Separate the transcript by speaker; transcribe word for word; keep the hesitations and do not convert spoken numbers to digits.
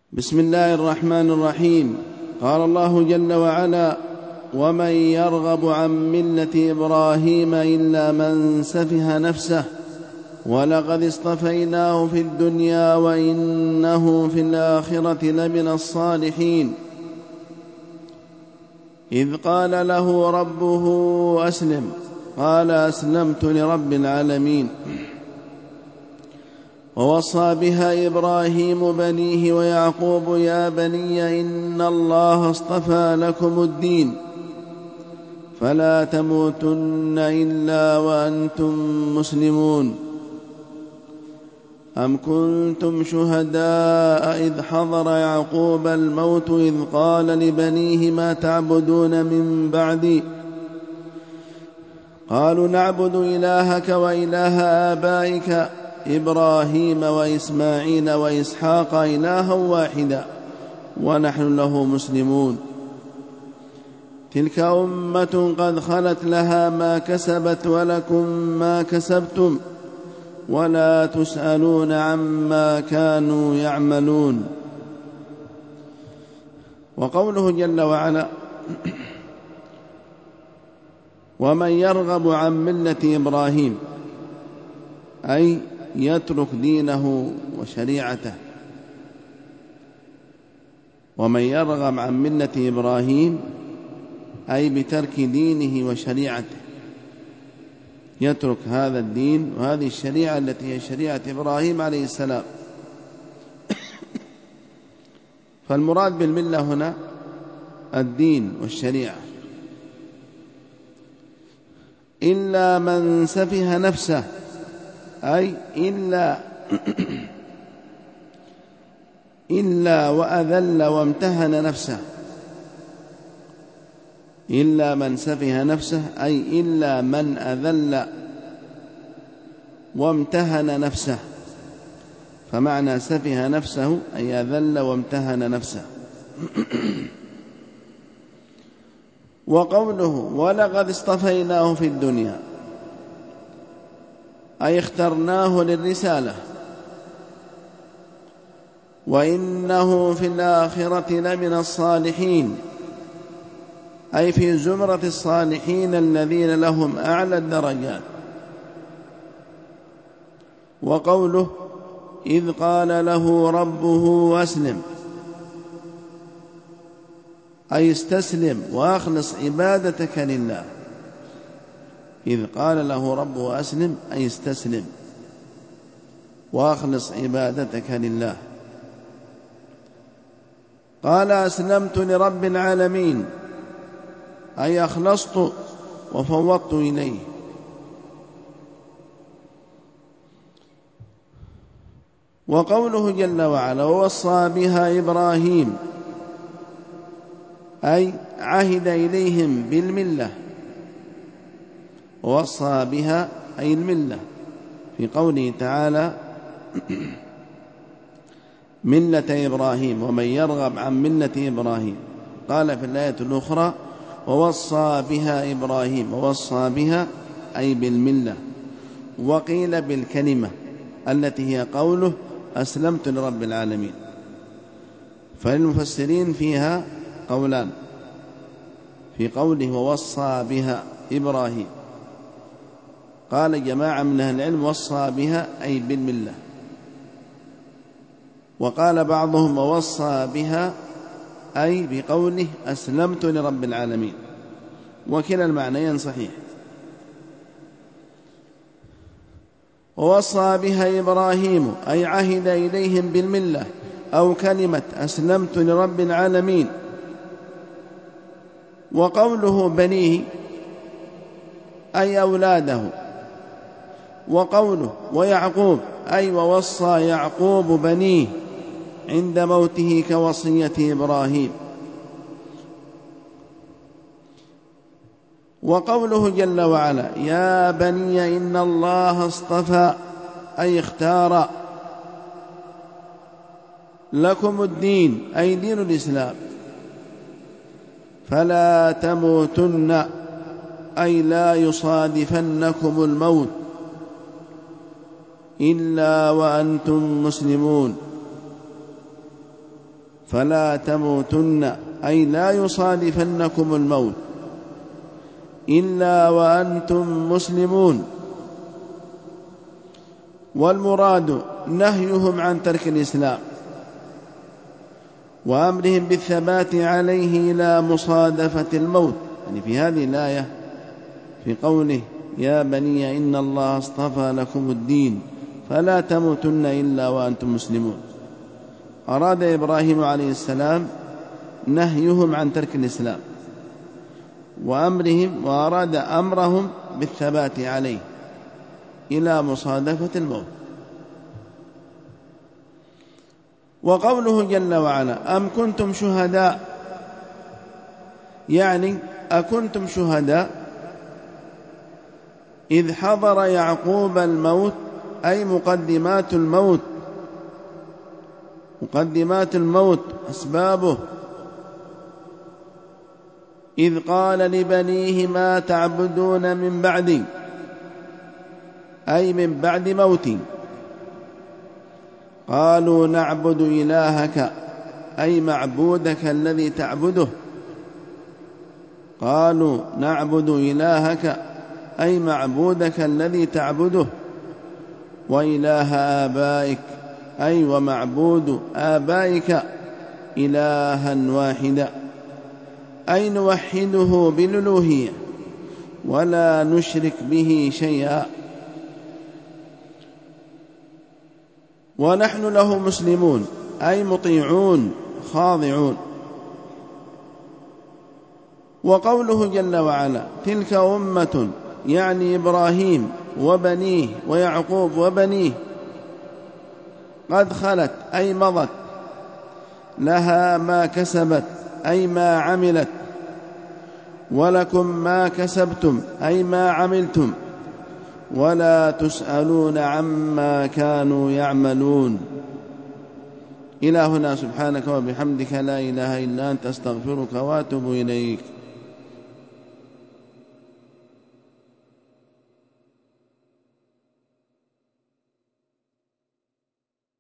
Speaker 1: بسم الله الرحمن الرحيم. قال الله جل وعلا: ومن يرغب عن ملة إبراهيم إلا من سفه نفسه ولقد اصطفيناه في الدنيا وإنه في الآخرة لمن الصالحين. إذ قال له ربه أسلم قال أسلمت لرب العالمين. ووصى بها إبراهيم بنيه ويعقوب: يا بني إن الله اصطفى لكم الدين فلا تموتن إلا وأنتم مسلمون. أم كنتم شهداء إذ حضر يعقوب الموت إذ قال لبنيه: ما تعبدون من بعدي؟ قالوا: نعبد إلهك وإله آبائك إبراهيم وإسماعيل وإسحاق إلها واحدا ونحن له مسلمون. تلك أمة قد خلت لها ما كسبت ولكم ما كسبتم ولا تسألون عما كانوا يعملون. وقوله جل وعلا: ومن يرغب عن ملة إبراهيم، أي يترك دينه وشريعته. ومن يرغب عن ملة إبراهيم أي بترك دينه وشريعته، يترك هذا الدين وهذه الشريعة التي هي شريعة إبراهيم عليه السلام. فالمراد بالملة هنا الدين والشريعة. إلا من سفه نفسه، أي إلا إلا وأذل وامتهن نفسه. إلا من سفه نفسه أي إلا من أذل وامتهن نفسه. فمعنى سفه نفسه أي أذل وامتهن نفسه. وقوله: ولقد اصطفيناه في الدنيا، أي اخترناه للرسالة. وإنه في الآخرة لمن الصالحين، أي في زمرة الصالحين الذين لهم أعلى الدرجات. وقوله: إذ قال له ربه أسلم، أي استسلم وأخلص عبادتك لله. إذ قال له ربه أسلم أي استسلم وأخلص عبادتك لله. قال: أسلمت لرب العالمين، أي أخلصت وفوضت إليه. وقوله جل وعلا: ووصى بها إبراهيم، أي عهد إليهم بالملة. ووصى بها أي الملة، في قوله تعالى: ملة إبراهيم ومن يرغب عن ملة إبراهيم. قال في الآية الأخرى: ووصى بها إبراهيم. ووصى بها أي بالملة. وقيل بالكلمة التي هي قوله: أسلمت لرب العالمين. فللمفسرين فيها قولان في قوله: ووصى بها إبراهيم. قال جماعة من أهل العلم: وصى بها أي بالملة. وقال بعضهم: ووصى بها أي بقوله: أسلمت لرب العالمين. وكلا المعنيين صحيح. ووصى بها إبراهيم أي عهد إليهم بالملة أو كلمة أسلمت لرب العالمين. وقوله بنيه أي أولاده. وقوله ويعقوب أي ووصى يعقوب بنيه عند موته كوصية إبراهيم. وقوله جل وعلا: يا بني إن الله اصطفى، أي اختار لكم الدين أي دين الإسلام فلا تموتن، أي لا يصادفنكم الموت إلا وأنتم مسلمون. فلا تموتن أي لا يصادفنكم الموت إلا وأنتم مسلمون. والمراد نهيهم عن ترك الإسلام وأمرهم بالثبات عليه إلى مصادفة الموت. يعني في هذه الآية في قوله يا بني إن الله اصطفى لكم الدين فلا تموتن إلا وأنتم مسلمون، أراد إبراهيم عليه السلام نهيهم عن ترك الإسلام وأمرهم، وأراد أمرهم بالثبات عليه إلى مصادفة الموت. وقوله جل وعلا أم كنتم شهداء، يعني أكنتم شهداء إذ حضر يعقوب الموت، أي مقدمات الموت، مقدمات الموت أسبابه، إذ قال لبنيه ما تعبدون من بعدي، أي من بعد موتي. قالوا نعبد إلهك أي معبودك الذي تعبده، قالوا نعبد إلهك أي معبودك الذي تعبده، وإله آبائك أي ومعبود آبائك إلها واحدا، أي نوحده بالألوهية ولا نشرك به شيئا، ونحن له مسلمون أي مطيعون خاضعون. وقوله جل وعلا تلك أمة، يعني إبراهيم وبنيه ويعقوب وبنيه، قد خلت أي مضت، لها ما كسبت أي ما عملت، ولكم ما كسبتم أي ما عملتم، ولا تسألون عما كانوا يعملون. إلى هنا سبحانك وبحمدك لا إله إلا أنت أستغفرك وأتوب إليك.